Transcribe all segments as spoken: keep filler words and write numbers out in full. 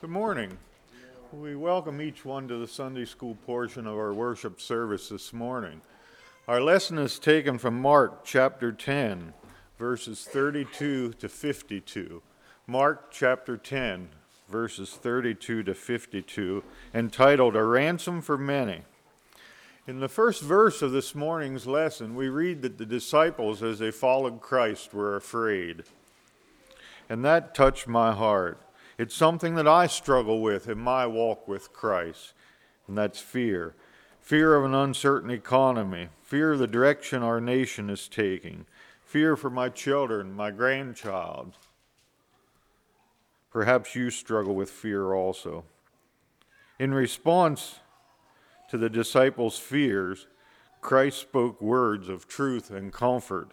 Good morning. We welcome each one to the Sunday school portion of our worship service this morning. Our lesson is taken from Mark chapter ten, verses thirty-two to fifty-two. Mark chapter ten, verses thirty-two to fifty-two, entitled A Ransom for Many. In the first verse of this morning's lesson, we read that the disciples, as they followed Christ, were afraid. And that touched my heart. It's something that I struggle with in my walk with Christ, and that's fear. Fear of an uncertain economy, fear of the direction our nation is taking, fear for my children, my grandchild. Perhaps you struggle with fear also. In response to the disciples' fears, Christ spoke words of truth and comfort.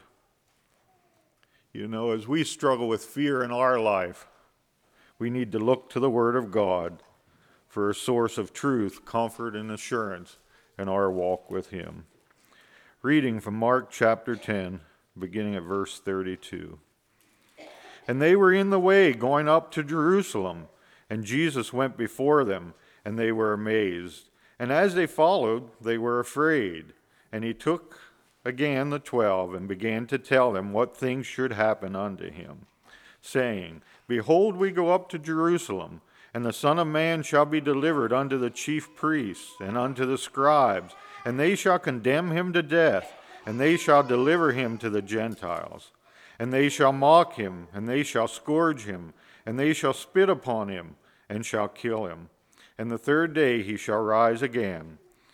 You know, as we struggle with fear in our life, we need to look to the Word of God for a source of truth, comfort, and assurance in our walk with Him. Reading from Mark chapter ten, beginning at verse thirty-two. And they were in the way going up to Jerusalem, and Jesus went before them, and they were amazed. And as they followed, they were afraid. And he took again the twelve, and began to tell them what things should happen unto him, saying, Behold, we go up to Jerusalem, and the Son of Man shall be delivered unto the chief priests and unto the scribes, and they shall condemn him to death, and they shall deliver him to the Gentiles. And they shall mock him, and they shall scourge him, and they shall spit upon him, and shall kill him. And the third day he shall rise again.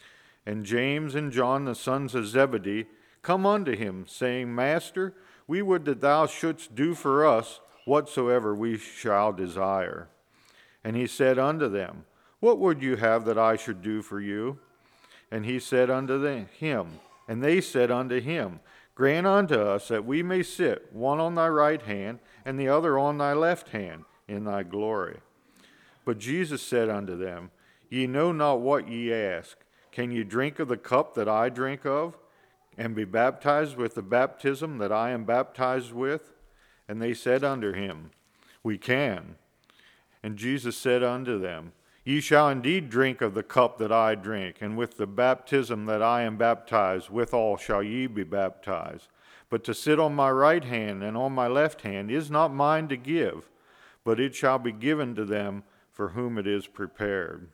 And James and John, the sons of Zebedee, come unto him, saying, Master, we would that thou shouldst do for us whatsoever we shall desire. And he said unto them, What would you have that I should do for you? And he said unto them, him, and they said unto him, Grant unto us that we may sit, one on thy right hand, and the other on thy left hand, in thy glory. But Jesus said unto them, Ye know not what ye ask. Can ye drink of the cup that I drink of, and be baptized with the baptism that I am baptized with? And they said unto him, We can. And Jesus said unto them, Ye shall indeed drink of the cup that I drink, and with the baptism that I am baptized, withal shall ye be baptized. But to sit on my right hand and on my left hand is not mine to give, but it shall be given to them for whom it is prepared.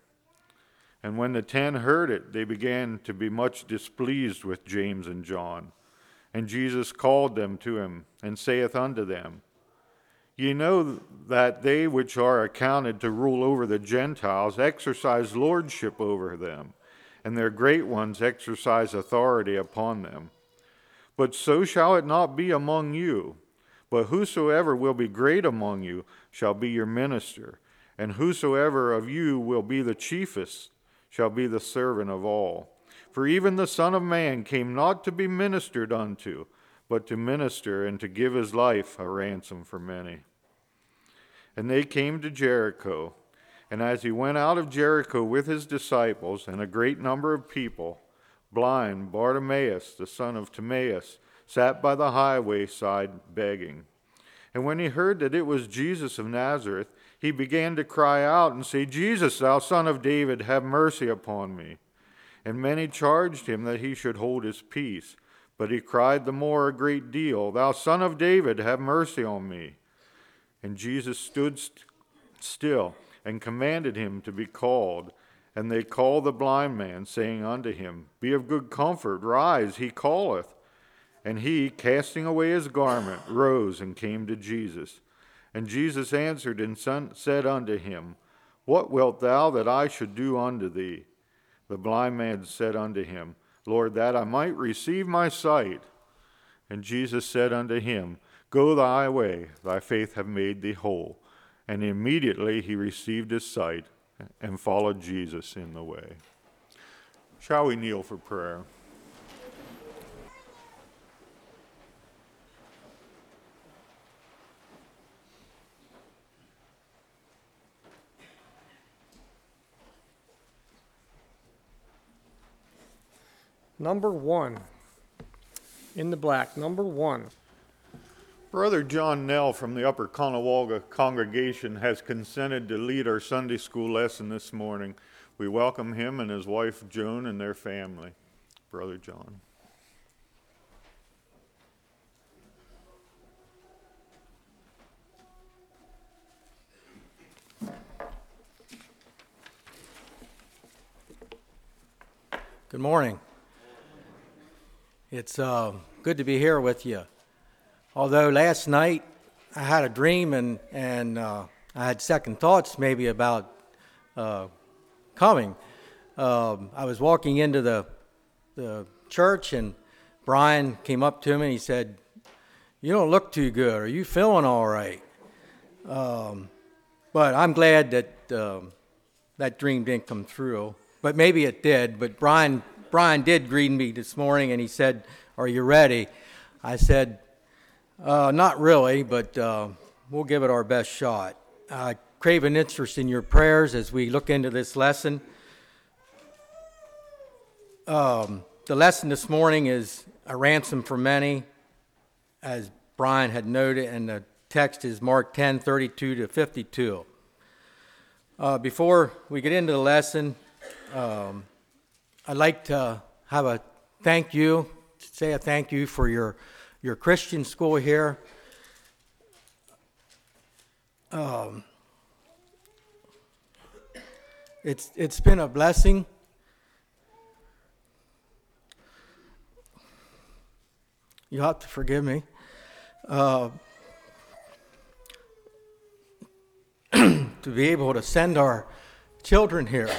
And when the ten heard it, they began to be much displeased with James and John. And Jesus called them to him, and saith unto them, Ye know that they which are accounted to rule over the Gentiles exercise lordship over them, and their great ones exercise authority upon them. But so shall it not be among you. But whosoever will be great among you shall be your minister, and whosoever of you will be the chiefest shall be the servant of all. For even the Son of Man came not to be ministered unto, but to minister and to give his life a ransom for many. And they came to Jericho. And as he went out of Jericho with his disciples and a great number of people, blind Bartimaeus, the son of Timaeus, sat by the highway side begging. And when he heard that it was Jesus of Nazareth, he began to cry out and say, Jesus, thou son of David, have mercy upon me. And many charged him that he should hold his peace. But he cried the more a great deal, Thou son of David, have mercy on me. And Jesus stood st- still and commanded him to be called. And they called the blind man, saying unto him, Be of good comfort, rise, he calleth. And he, casting away his garment, rose and came to Jesus. And Jesus answered and son- said unto him, What wilt thou that I should do unto thee? The blind man said unto him, Lord, that I might receive my sight. And Jesus said unto him, Go thy way, thy faith hath made thee whole. And immediately he received his sight and followed Jesus in the way. Shall we kneel for prayer? Number one, in the black, number one, Brother John Nell from the Upper Conowalga congregation has consented to lead our Sunday school lesson this morning. We welcome him and his wife Joan and their family. Brother John. Good morning. It's uh, good to be here with you. Although last night I had a dream and, and uh, I had second thoughts maybe about uh, coming. Um, I was walking into the, the church and Brian came up to me and he said, "You don't look too good. Are you feeling all right?" Um, but I'm glad that um, that dream didn't come through. But maybe it did. But Brian Brian did greet me this morning and he said, "Are you ready?" I said, Uh, not really, but uh, we'll give it our best shot. I crave an interest in your prayers as we look into this lesson. Um, the lesson this morning is a ransom for many, as Brian had noted, and the text is Mark ten, thirty-two to fifty-two. Uh, before we get into the lesson, um, I'd like to have a thank you, say a thank you for your your Christian school here. Um, it's it's been a blessing. You have to forgive me. Uh, to be able to send our children here.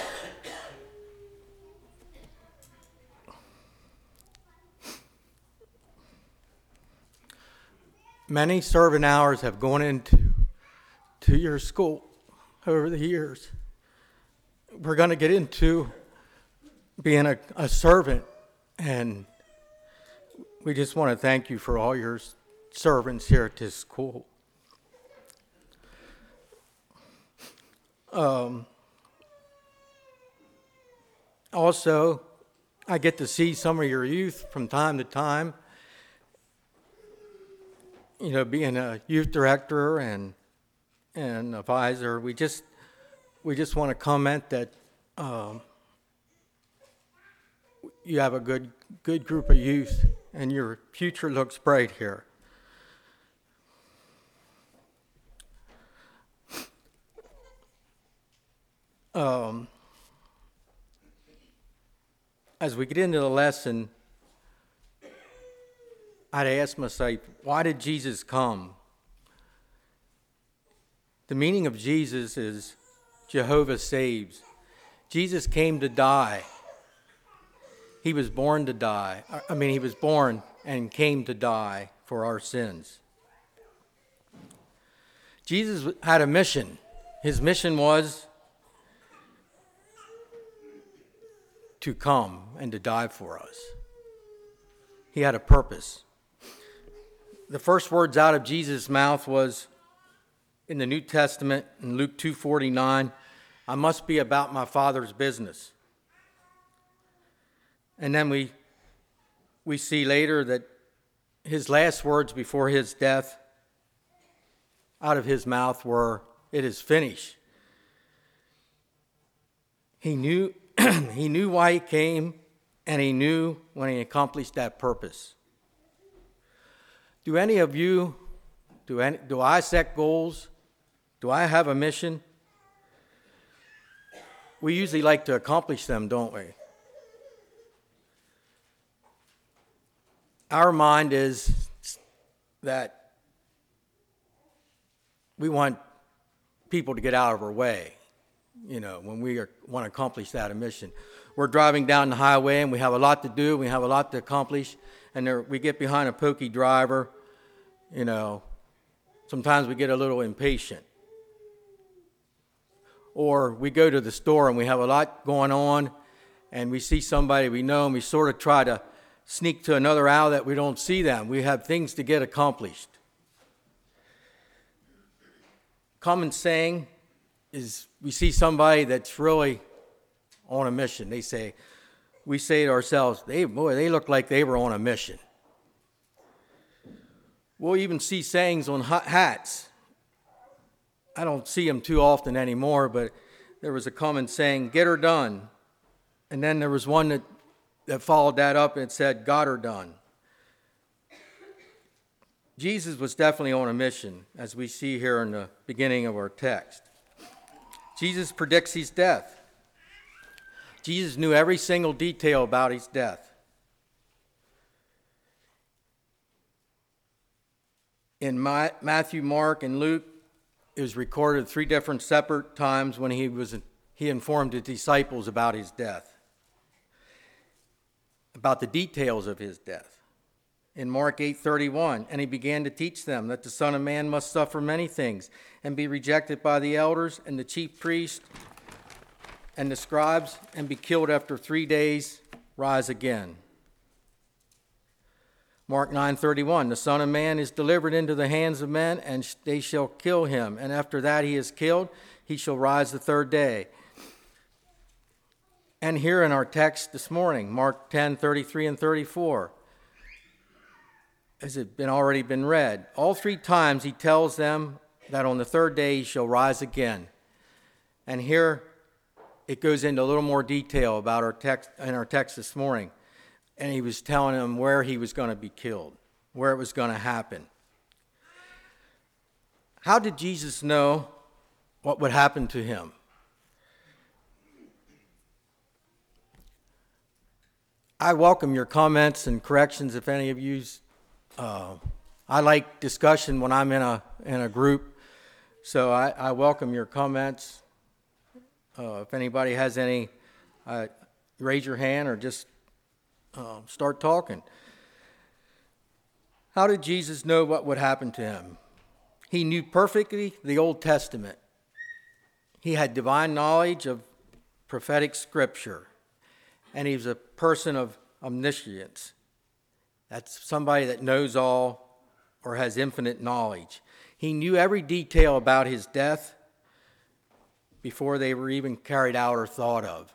Many servant hours have gone into to your school over the years. We're going to get into being a, a servant, and we just want to thank you for all your servants here at this school. Um, also, I get to see some of your youth from time to time. You know, being a youth director and and advisor, we just we just want to comment that um, you have a good good group of youth, and your future looks bright here. Um, as we get into the lesson, I'd ask myself, why did Jesus come? The meaning of Jesus is Jehovah saves. Jesus came to die. He was born to die. I mean, he was born and came to die for our sins. Jesus had a mission. His mission was to come and to die for us. He had a purpose. The first words out of Jesus' mouth was in the New Testament, in Luke two forty-nine, "I must be about my Father's business." And then we we see later that his last words before his death out of his mouth were, "It is finished." He knew he knew why he came, and he knew when he accomplished that purpose. Do any of you, do, any, do I set goals? Do I have a mission? We usually like to accomplish them, don't we? Our mind is that we want people to get out of our way, you know, when we are, want to accomplish that mission. We're driving down the highway and we have a lot to do, we have a lot to accomplish, and there, we get behind a pokey driver, you know, sometimes we get a little impatient. Or we go to the store and we have a lot going on, and we see somebody we know and we sort of try to sneak to another aisle that we don't see them. We have things to get accomplished. Common saying is we see somebody that's really on a mission. They say, we say to ourselves, they, boy, they look like they were on a mission. We'll even see sayings on hats. I don't see them too often anymore, but there was a common saying, "Get her done." And then there was one that, that followed that up and it said, "Got her done." Jesus was definitely on a mission, as we see here in the beginning of our text. Jesus predicts his death. Jesus knew every single detail about his death. In My, Matthew, Mark, and Luke, it was recorded three different separate times when he was he informed the disciples about his death, about the details of his death. In Mark eight thirty-one, and he began to teach them that the Son of Man must suffer many things and be rejected by the elders and the chief priests and the scribes and be killed after three days, rise again. Mark nine thirty-one, the Son of Man is delivered into the hands of men, and they shall kill him. And after that he is killed, he shall rise the third day. And here in our text this morning, Mark ten thirty-three and thirty-four, has it been already been read? All three times he tells them that on the third day he shall rise again. And here it goes into a little more detail about our text in our text this morning. And he was telling them where he was going to be killed, where it was going to happen. How did Jesus know what would happen to him? I welcome your comments and corrections if any of you. Uh, I like discussion when I'm in a in a group, so I, I welcome your comments. Uh, if anybody has any, uh, raise your hand or just uh, start talking. How did Jesus know what would happen to him? He knew perfectly the Old Testament. He had divine knowledge of prophetic scripture, and he was a person of omniscience. That's somebody that knows all or has infinite knowledge. He knew every detail about his death before they were even carried out or thought of.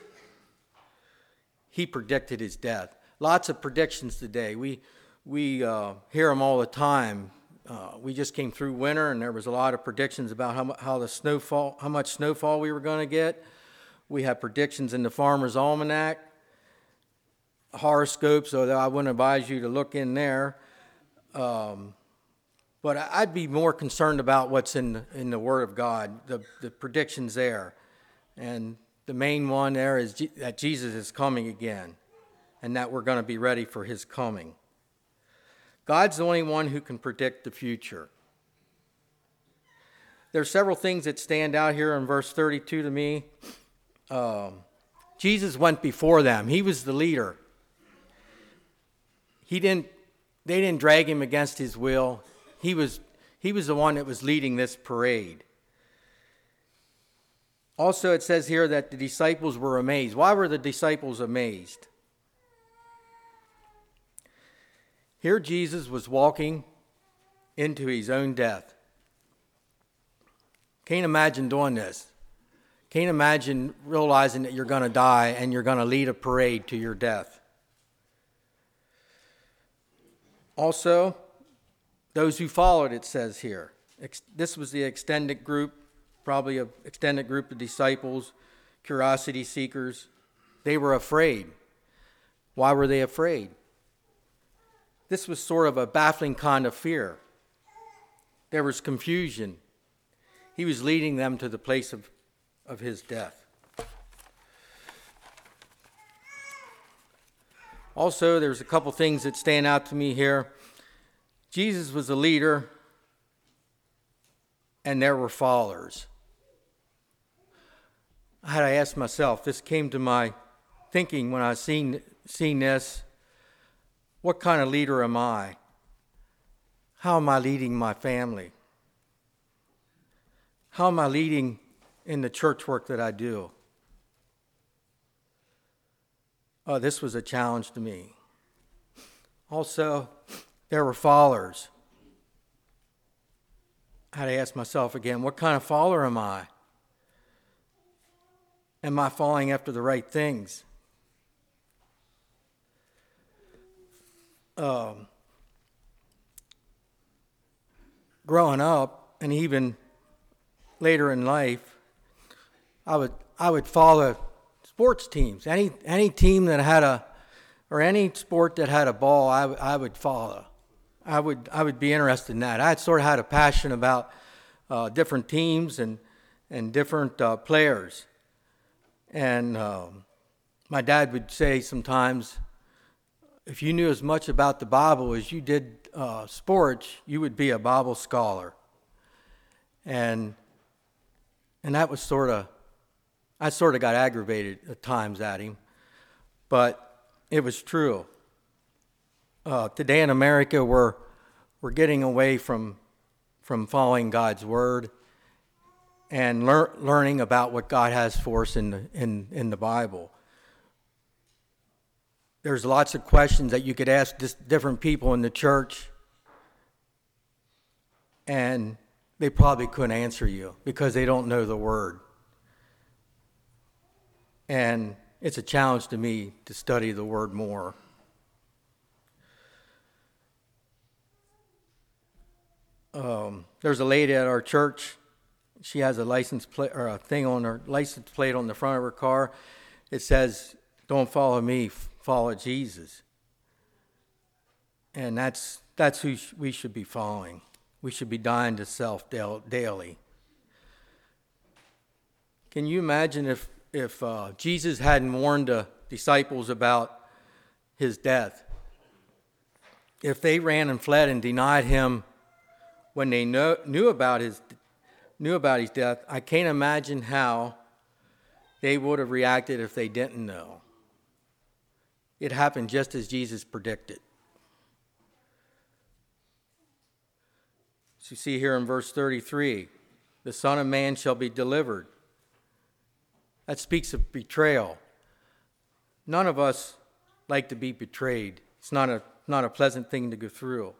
He predicted his death. Lots of predictions today. We we uh, hear them all the time. Uh, we just came through winter, and there was a lot of predictions about how how the snowfall, how much snowfall we were going to get. We have predictions in the Farmer's Almanac, horoscopes, although I wouldn't advise you to look in there. Um, but I'd be more concerned about what's in the, in the Word of God, the, the predictions there. And the main one there is G- that Jesus is coming again, and that we're going to be ready for his coming. God's the only one who can predict the future. There are several things that stand out here in verse thirty-two to me. Um, Jesus went before them. He was the leader. He didn't, they didn't drag him against his will. He was, he was the one that was leading this parade. Also, it says here that the disciples were amazed. Why were the disciples amazed? Here Jesus was walking into his own death. Can't imagine doing this. Can't imagine realizing that you're going to die and you're going to lead a parade to your death. Also, those who followed, it says here. This was the extended group, probably an extended group of disciples, curiosity seekers. They were afraid. Why were they afraid? This was sort of a baffling kind of fear. There was confusion. He was leading them to the place of, of his death. Also, there's a couple things that stand out to me here. Jesus was a leader, and there were followers. I had to ask myself, this came to my thinking when I seen seen this, what kind of leader am I? How am I leading my family? How am I leading in the church work that I do? Oh, this was a challenge to me. Also, there were followers. I had to ask myself again, what kind of follower am I? Am I following after the right things? Um, growing up, and even later in life, I would I would follow sports teams. Any any team that had a, or any sport that had a ball, I, I would follow. I would I would be interested in that. I had sort of had a passion about uh, different teams and and different uh, players. And um, my dad would say sometimes, if you knew as much about the Bible as you did uh, sports, you would be a Bible scholar. And and that was sort of, I sort of got aggravated at times at him, but it was true. Uh, today in America, we're we're getting away from from following God's word and lear- learning about what God has for us in the in in the Bible. There's lots of questions that you could ask dis- different people in the church, and they probably couldn't answer you because they don't know the word. And it's a challenge to me to study the word more. Um, there's a lady at our church. She has a license plate or a thing on her license plate on the front of her car. It says, "Don't follow me, follow Jesus." And that's that's who sh- we should be following. We should be dying to self daily. Can you imagine if if uh, Jesus hadn't warned the disciples about his death? If they ran and fled and denied him when they know, knew about his knew about his death, I can't imagine how they would have reacted if they didn't know. It happened just as Jesus predicted. So you see here in verse thirty-three, the Son of Man shall be delivered. That speaks of betrayal. None of us like to be betrayed. It's not a not a pleasant thing to go through.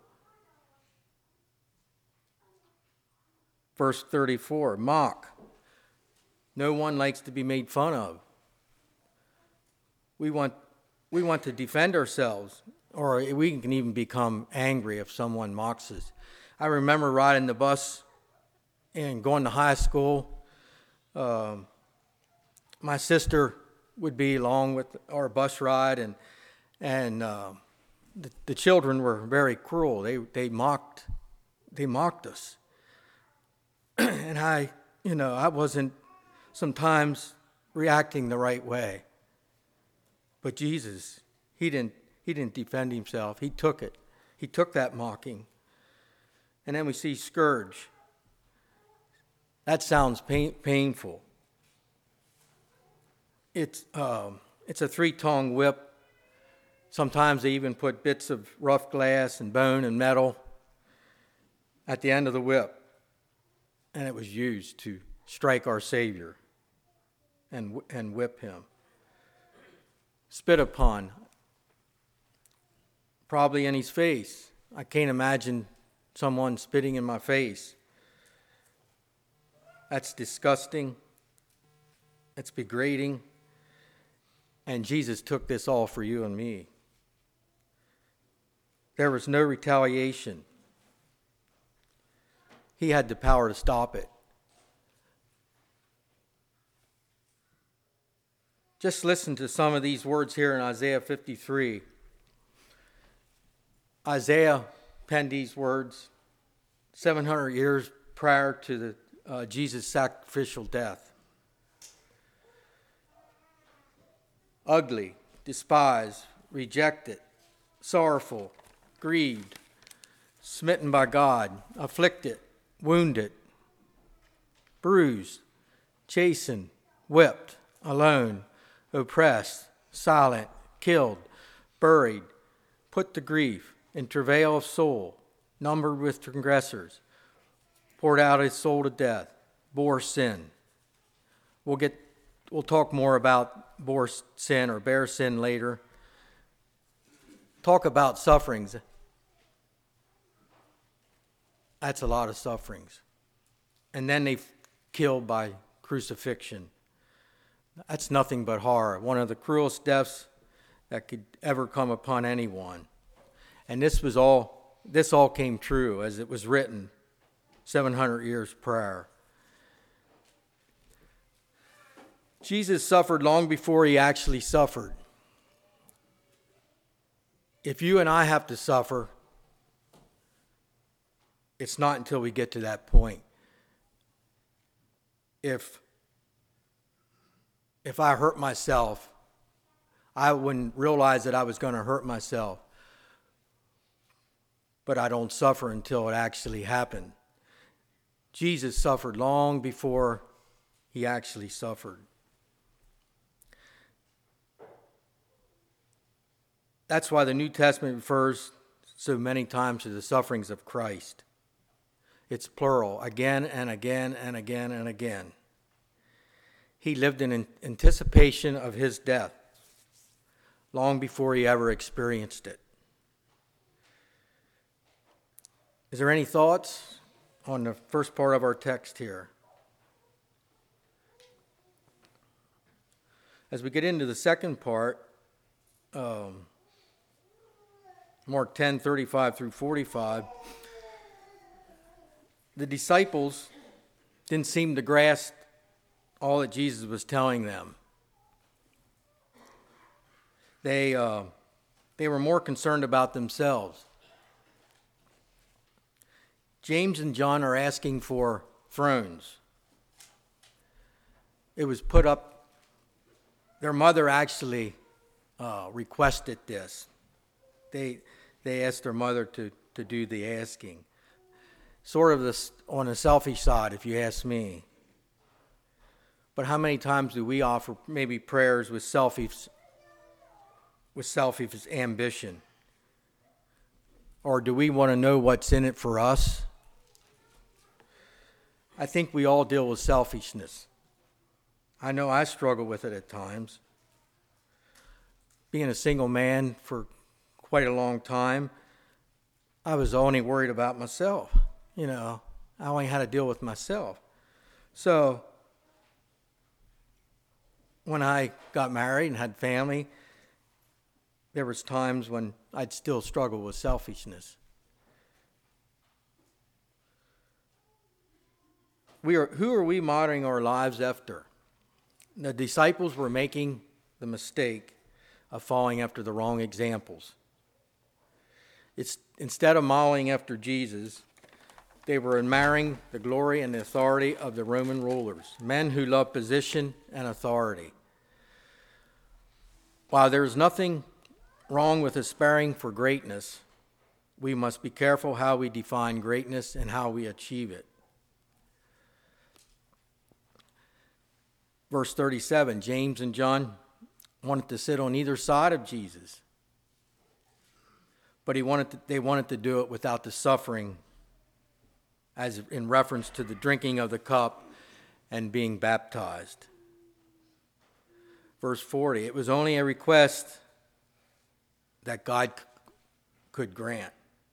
Verse thirty-four, mock. No one likes to be made fun of. We want we want to defend ourselves, or we can even become angry if someone mocks us. I remember riding the bus and going to high school. Um, my sister would be along with our bus ride, and and uh, the, the children were very cruel. They they mocked they mocked us. And I, you know, I wasn't sometimes reacting the right way. But Jesus, he didn't he didn't defend himself. He took it. He took that mocking. And then we see scourge. That sounds pain, painful. It's um, it's a three-tong whip. Sometimes they even put bits of rough glass and bone and metal at the end of the whip. And it was used to strike our Savior and and whip him. Spit upon, probably in his face. I can't imagine someone spitting in my face. That's disgusting. That's degrading. And Jesus took this all for you and me. There was no retaliation. He had the power to stop it. Just listen to some of these words here in Isaiah fifty-three. Isaiah penned these words seven hundred years prior to the uh, Jesus' sacrificial death. Ugly, despised, rejected, sorrowful, grieved, smitten by God, afflicted, wounded, bruised, chastened, whipped, alone, oppressed, silent, killed, buried, put to grief, in travail of soul, numbered with transgressors, poured out his soul to death, bore sin. We'll get we'll talk more about bore sin or bear sin later. Talk about sufferings. That's a lot of sufferings. And then they killed by crucifixion. That's nothing but horror. One of the cruelest deaths that could ever come upon anyone. And this was all this all came true as it was written seven hundred years prior. Jesus suffered long before he actually suffered. If you and I have to suffer, it's not until we get to that point. If, if I hurt myself, I wouldn't realize that I was going to hurt myself. But I don't suffer until it actually happened. Jesus suffered long before he actually suffered. That's why the New Testament refers so many times to the sufferings of Christ. It's plural, again and again and again and again. He lived in anticipation of his death long before he ever experienced it. Is there any thoughts on the first part of our text here? As we get into the second part, um, Mark ten, thirty-five through forty-five, the disciples didn't seem to grasp all that Jesus was telling them. They, uh, they were more concerned about themselves. James and John are asking for thrones. It was put up, their mother actually uh, requested this. They they asked their mother to, to do the asking. Sort of this on the selfish side, if you ask me. But how many times do we offer maybe prayers with selfish, with selfish ambition? Or do we want to know what's in it for us? I think we all deal with selfishness. I know I struggle with it at times. Being a single man for quite a long time, I was only worried about myself. You know, I only had to deal with myself. So when I got married and had family, there was times when I'd still struggle with selfishness. We are, who are we modeling our lives after? The disciples were making the mistake of following after the wrong examples. It's, instead of modeling after Jesus, they were admiring the glory and the authority of the Roman rulers, men who loved position and authority. While there is nothing wrong with aspiring for greatness, we must be careful how we define greatness and how we achieve it. Verse thirty-seven, James and John wanted to sit on either side of Jesus, but he wanted to, they wanted to do it without the suffering, as in reference to the drinking of the cup and being baptized. Verse forty, it was only a request that God c- could grant.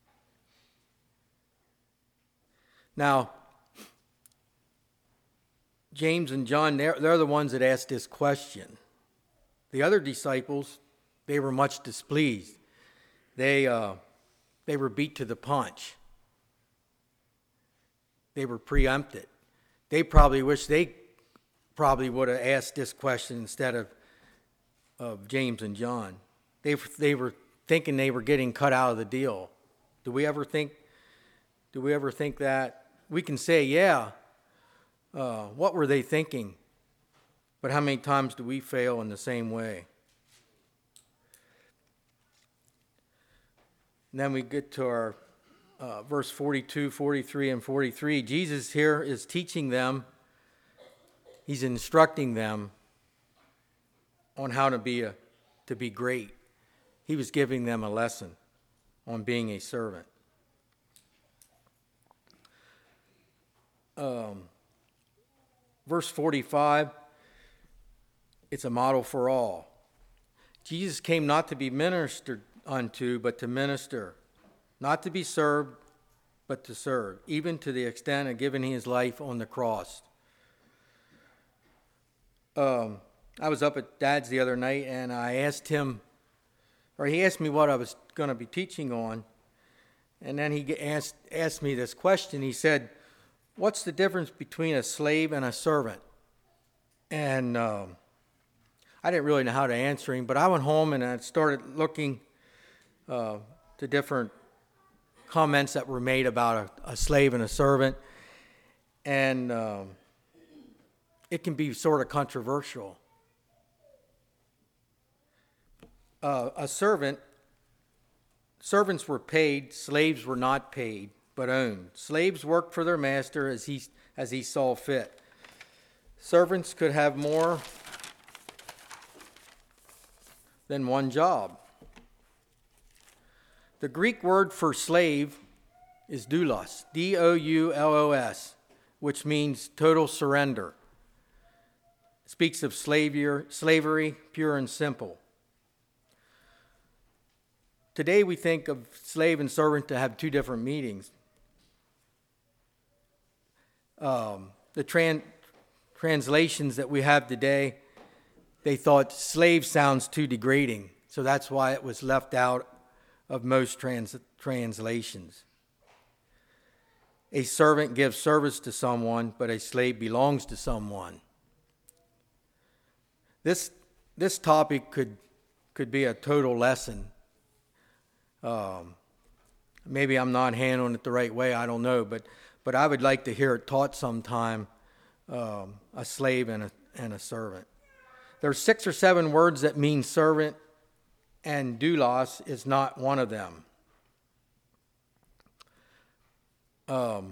Now, James and John, they're, they're the ones that asked this question. The other disciples, they were much displeased. They, uh, they were beat to the punch. They were preempted. They probably wish they probably would have asked this question instead of, of James and John. They, they were thinking they were getting cut out of the deal. Do we ever think, do we ever think that? We can say, yeah, uh, what were they thinking? But how many times do we fail in the same way? And then we get to our uh, verse forty-two, forty-three, and forty-three. Jesus here is teaching them, he's instructing them on how to be, a, to be great. He was giving them a lesson on being a servant. Um, verse forty-five, it's a model for all. Jesus came not to be ministered unto, but to minister, not to be served, but to serve, even to the extent of giving his life on the cross. Um, I was up at Dad's the other night, and I asked him, or he asked me what I was going to be teaching on, and then he asked, asked me this question. He said, what's the difference between a slave and a servant? And um, I didn't really know how to answer him, but I went home and I started looking uh, to different comments that were made about a, a slave and a servant. And um, it can be sort of controversial. Uh, a servant, servants were paid, slaves were not paid, but owned. Slaves worked for their master as he, as he saw fit. Servants could have more than one job. The Greek word for slave is doulos, D O U L O S, which means total surrender. It speaks of slavery, slavery, pure and simple. Today we think of slave and servant to have two different meanings. Um, the tran- translations that we have today, they thought slave sounds too degrading, so that's why it was left out of most trans- translations. A servant gives service to someone, but a slave belongs to someone. This this topic could could be a total lesson. Um, maybe I'm not handling it the right way, I don't know, but but I would like to hear it taught sometime, um, a slave and a, and a servant. There are six or seven words that mean servant, and doulos is not one of them. Um,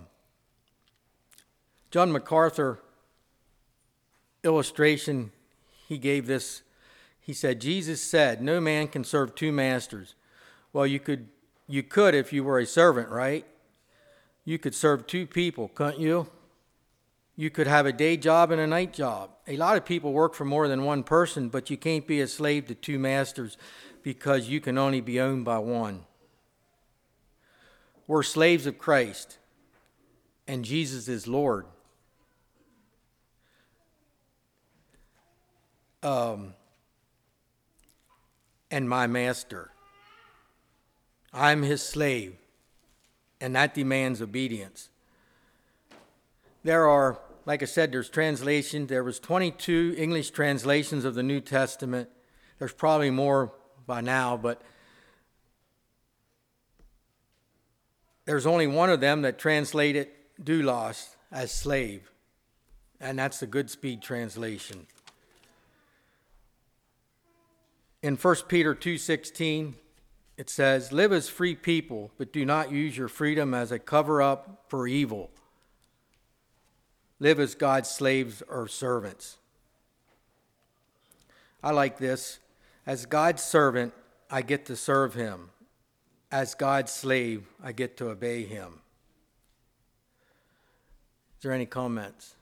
John MacArthur illustration, he gave this, he said, Jesus said, no man can serve two masters. Well, you could you could if you were a servant, right? You could serve two people, couldn't you? You could have a day job and a night job. A lot of people work for more than one person, but you can't be a slave to two masters because you can only be owned by one. We're slaves of Christ, and Jesus is Lord. Um, and my master. I'm his slave, and that demands obedience. There are, like I said, there's translations. There was twenty-two English translations of the New Testament. There's probably more by now, but there's only one of them that translated doulos as slave, and that's the Goodspeed translation. In First Peter two sixteen, it says, live as free people, but do not use your freedom as a cover-up for evil. Live as God's slaves or servants. I like this. As God's servant, I get to serve him. As God's slave, I get to obey him. Is there any comments?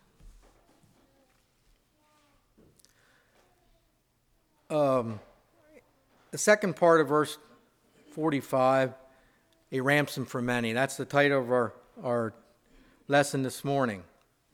Um, the second part of verse forty-five, a ransom for many. That's the title of our, our lesson this morning.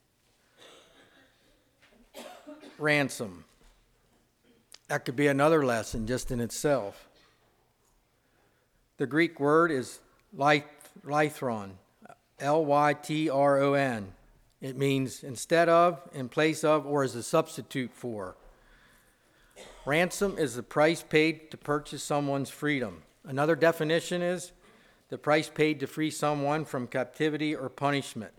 Ransom. That could be another lesson just in itself. The Greek word is lythron, L Y T R O N. It means instead of, in place of, or as a substitute for. Ransom is the price paid to purchase someone's freedom. Another definition is the price paid to free someone from captivity or punishment.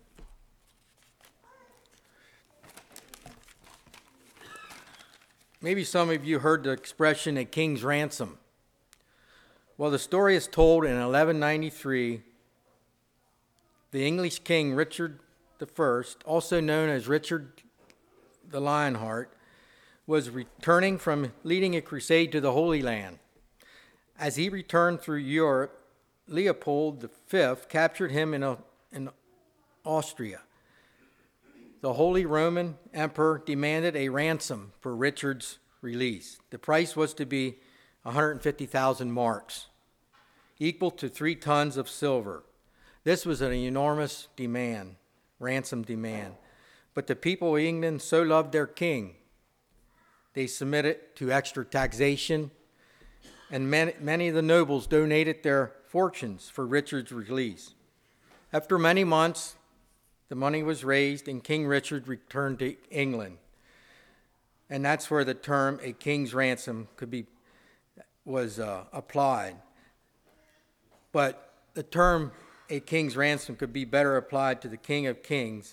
Maybe some of you heard the expression a king's ransom. Well, the story is told in eleven ninety-three. The English king Richard the First, also known as Richard the Lionheart, was returning from leading a crusade to the Holy Land. As he returned through Europe, Leopold the Fifth captured him in, a, in Austria. The Holy Roman Emperor demanded a ransom for Richard's release. The price was to be one hundred fifty thousand marks, equal to three tons of silver. This was an enormous demand, ransom demand. But the people of England so loved their king, they submitted to extra taxation, and many, many of the nobles donated their fortunes for Richard's release. After many months, The money was raised, and King Richard returned to England. And that's where the term "a king's ransom" could be was uh, applied. But the term "a king's ransom" could be better applied to the King of Kings,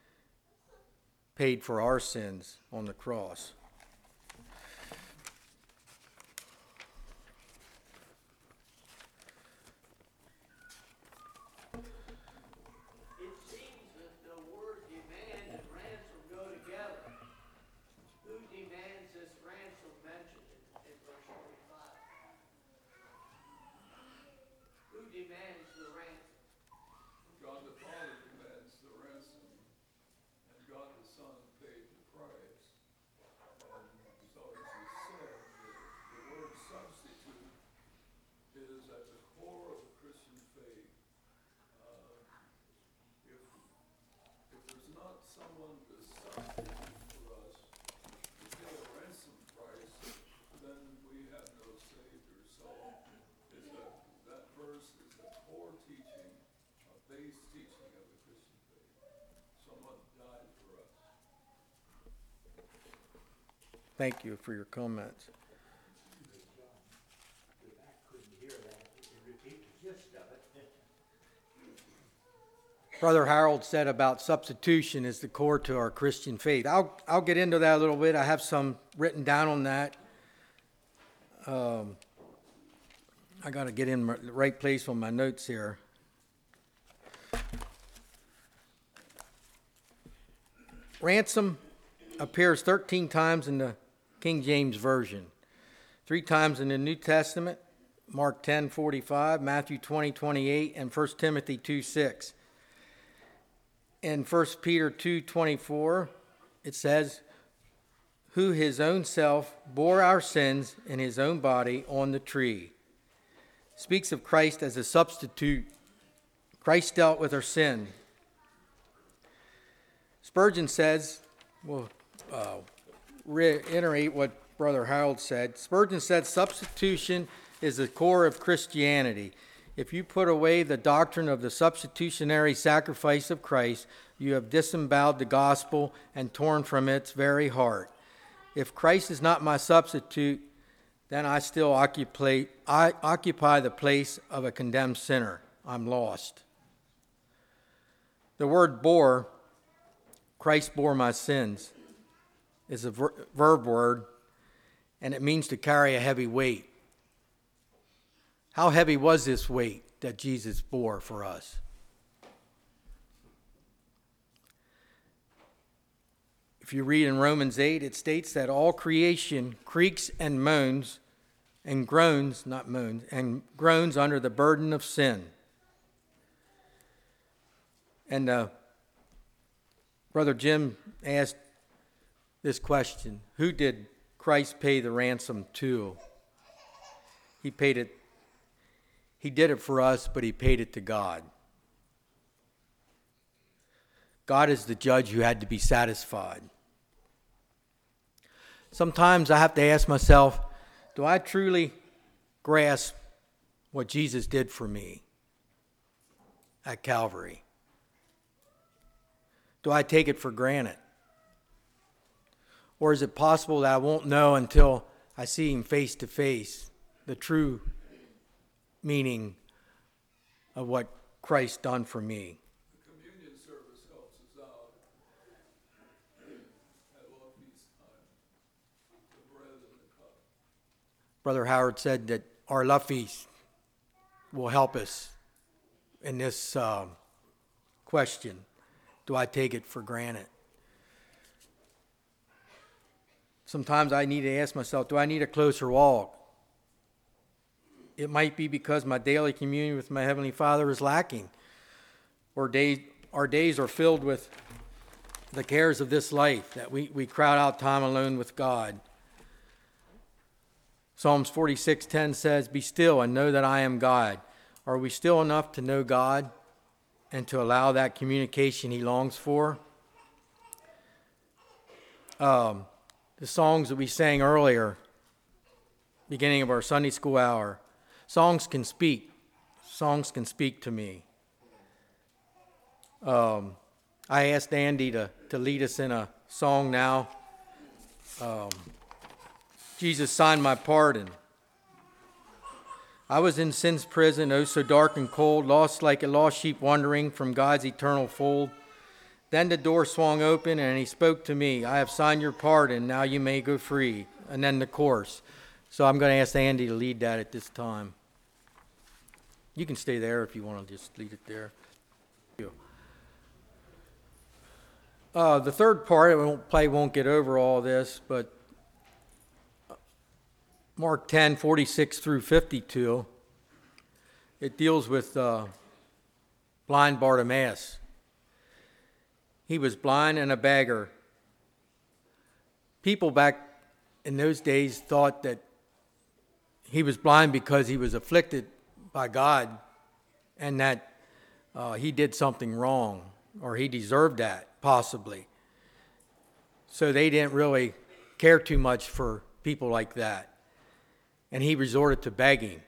paid for our sins on the cross. It seems that the word demand and ransom go together. Who demands this ransom mentioned in, in verse forty-five? Who demands the ransom? God the Father demands the ransom, and God the Son paid the price. And so, as you said, the, the word substitute is at the core of the Christian faith. Uh, if, if there's not someone to substitute for us to pay a ransom price, then we have no Savior. So, it's a, that verse is a core teaching, a base teaching of the Christian faith. Someone died for us. Thank you for your comments. Brother Harold said about substitution is the core to our Christian faith. I'll I'll get into that a little bit. I have some written down on that. Um, I got to get in the right place on my notes here. Ransom appears thirteen times in the King James Version, three times in the New Testament, Mark ten forty-five, Matthew twenty twenty-eight, and First Timothy two six. In First Peter two twenty-four, it says, "Who his own self bore our sins in his own body on the tree." Speaks of Christ as a substitute. Christ dealt with our sin. Spurgeon says, we'll uh, reiterate what Brother Harold said. Spurgeon said, "Substitution is the core of Christianity. If you put away the doctrine of the substitutionary sacrifice of Christ, you have disemboweled the gospel and torn from its very heart. If Christ is not my substitute, then I still occupy, I occupy the place of a condemned sinner. I'm lost." The word "bore," Christ bore my sins, is a ver- verb word, and it means to carry a heavy weight. How heavy was this weight that Jesus bore for us? If you read in Romans eight, it states that all creation creaks and moans and groans, not moans, and groans under the burden of sin. And uh, Brother Jim asked this question: who did Christ pay the ransom to? He paid it. He did it for us, but he paid it to God. God is the judge who had to be satisfied. Sometimes I have to ask myself, do I truly grasp what Jesus did for me at Calvary? Do I take it for granted? Or is it possible that I won't know until I see him face to face, the true meaning of what Christ done for me? The communion service helps us out at love feast time. The bread and the cup. Brother Howard said that our love feast will help us in this um, question. Do I take it for granted? Sometimes I need to ask myself, do I need a closer walk? It might be because my daily communion with my Heavenly Father is lacking, or day, our days are filled with the cares of this life, that we, we crowd out time alone with God. Psalms forty-six ten says, "Be still and know that I am God." Are we still enough to know God and to allow that communication he longs for? Um, the songs that we sang earlier, beginning of our Sunday school hour, songs can speak. Songs can speak to me. Um, I asked Andy to, to lead us in a song now. Um, Jesus signed my pardon. I was in sin's prison, oh so dark and cold, lost like a lost sheep wandering from God's eternal fold. Then the door swung open and he spoke to me, I have signed your pardon, now you may go free. And then the chorus. So I'm going to ask Andy to lead that at this time. You can stay there if you want to just lead it there. Uh, the third part, I won't play, won't get over all this, but Mark ten, forty-six through fifty-two, it deals with uh, blind Bartimaeus. He was blind and a beggar. People back in those days thought that he was blind because he was afflicted by God and that uh, he did something wrong or he deserved that, possibly. So they didn't really care too much for people like that. And he resorted to begging.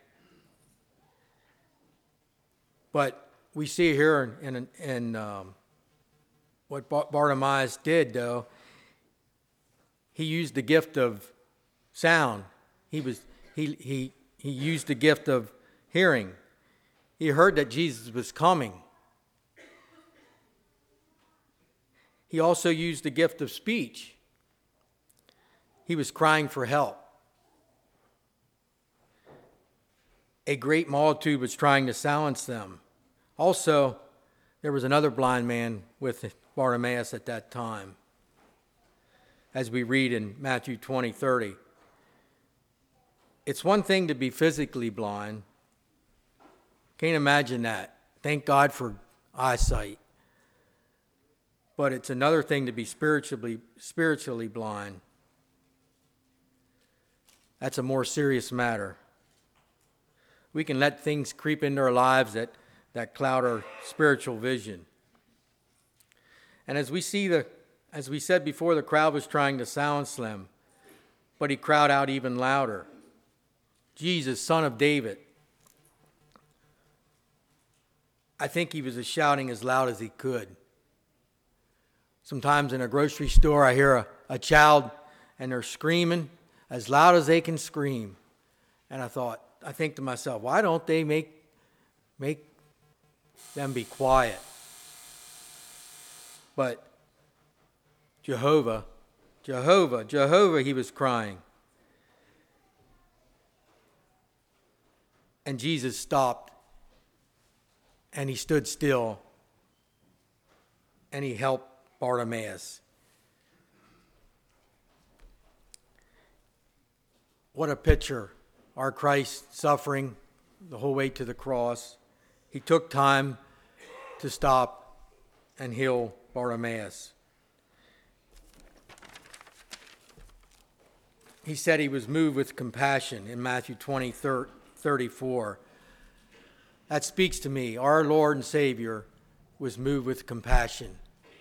But we see here in, in, in um, what Bartimaeus did, though, he used the gift of sound. He was he he he used the gift of hearing. He heard that Jesus was coming. He also used the gift of speech. He was crying for help. A great multitude was trying to silence them. Also, there was another blind man with Bartimaeus at that time, as we read in Matthew twenty, thirty. It's one thing to be physically blind. Can't imagine that. Thank God for eyesight. But it's another thing to be spiritually spiritually blind. That's a more serious matter. We can let things creep into our lives that, that cloud our spiritual vision. And as we see the, as we said before, the crowd was trying to silence them, but he cried out even louder. Jesus, Son of David. I think he was shouting as loud as he could. Sometimes in a grocery store, I hear a, a child and they're screaming as loud as they can scream. And I thought, I think to myself, why don't they make, make them be quiet? But Jehovah, Jehovah, Jehovah, he was crying. And Jesus stopped and he stood still and he helped Bartimaeus. What a picture. Our Christ suffering the whole way to the cross. He took time to stop and heal Bartimaeus. He said he was moved with compassion in Matthew twenty, thirty-four. That speaks to me. Our Lord and Savior was moved with compassion.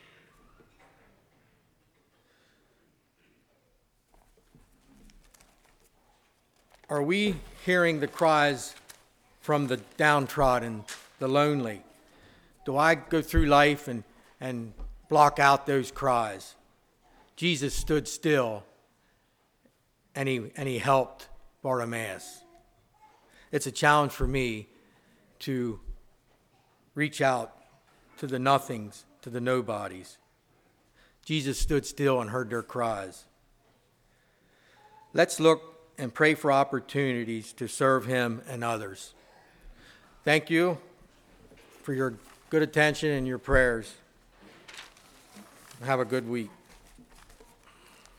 Are we hearing the cries from the downtrodden, the lonely? Do I go through life and, and block out those cries? Jesus stood still and he, and he helped Bartimaeus. It's a challenge for me to reach out to the nothings, to the nobodies. Jesus stood still and heard their cries. Let's look and pray for opportunities to serve him and others. Thank you for your good attention and your prayers. Have a good week.